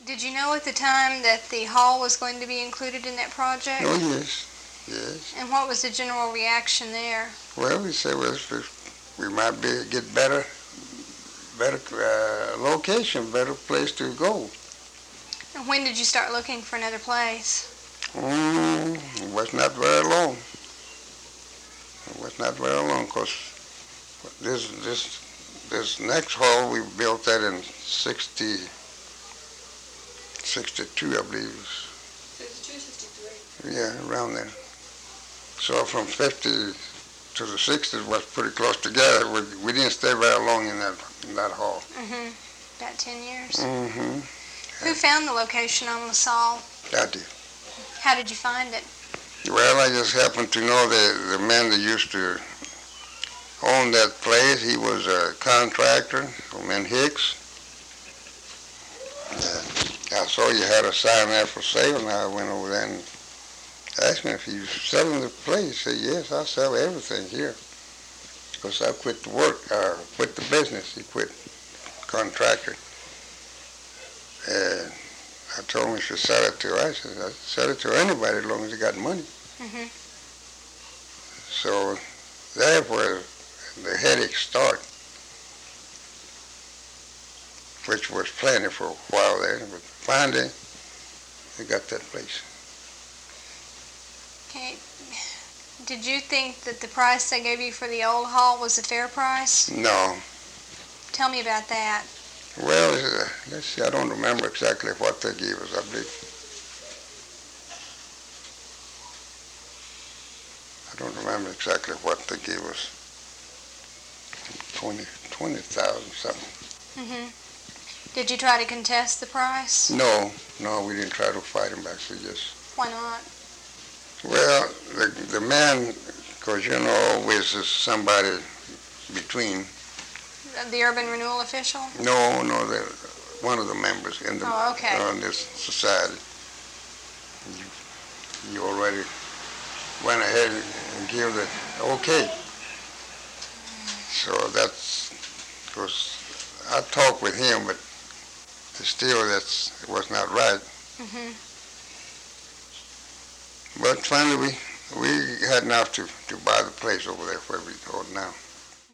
Did you know at the time that the hall was going to be included in that project? Oh, yes, yes. And what was the general reaction there? Well, we said, well, we might get better location, better place to go. And when did you start looking for another place? It was not very long. It was not very long, because this next hall, we built that in 62, I believe. 62, 63. Yeah, around there. So from 50 to the 60s was pretty close together. We didn't stay very long in that hall. Mm-hmm. About 10 years? Mm-hmm. Who found the location on LaSalle? I did. How did you find it? Well, I just happened to know the man that used to own that place. He was a contractor from Hicks. I saw you had a sign there for sale, and I went over there and asked me if he was selling the place. He said, yes, I sell everything here. Because I quit the quit the business. He quit contractor. And I told him he should sell it to her. I said, I'd sell it to anybody as long as he got money. Mm-hmm. So that's where the headache started, which was plenty for a while there. But finally, they got that place. Okay. Did you think that the price they gave you for the old hall was a fair price? No. Tell me about that. Well, let's see, I don't remember exactly what they gave us, I believe. I don't remember exactly what they gave us. 20,000 something. Mm-hmm. Did you try to contest the price? No, we didn't try to fight him back, so just... Why not? Well, the man, because you know, always is somebody between. The urban renewal official? No, one of the members in this society. You already went ahead and gave the okay. So that's, because I talked with him, but still it was not right. Mm-hmm. But finally we had enough to buy the place over there where we are now.